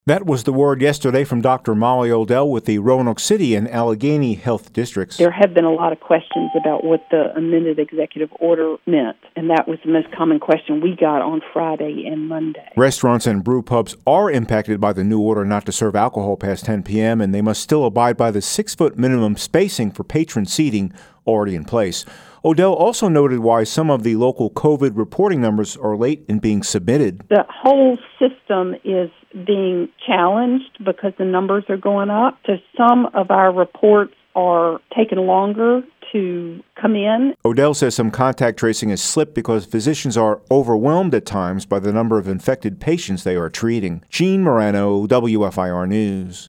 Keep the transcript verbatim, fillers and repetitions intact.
That was the word yesterday from Doctor Molly Odell with the Roanoke City and Allegheny Health Districts. There have been a lot of questions about what the amended executive order meant, and that was the most common question we got on Friday and Monday. Restaurants and brew pubs are impacted by the new order not to serve alcohol past ten p.m., and they must still abide by the six-foot minimum spacing for patron seating already in place. Odell also noted why some of the local COVID reporting numbers are late in being submitted. The whole system is being challenged because the numbers are going up. So some of our reports are taking longer to come in. Odell says some contact tracing has slipped because physicians are overwhelmed at times by the number of infected patients they are treating. Gene Morano, W F I R News.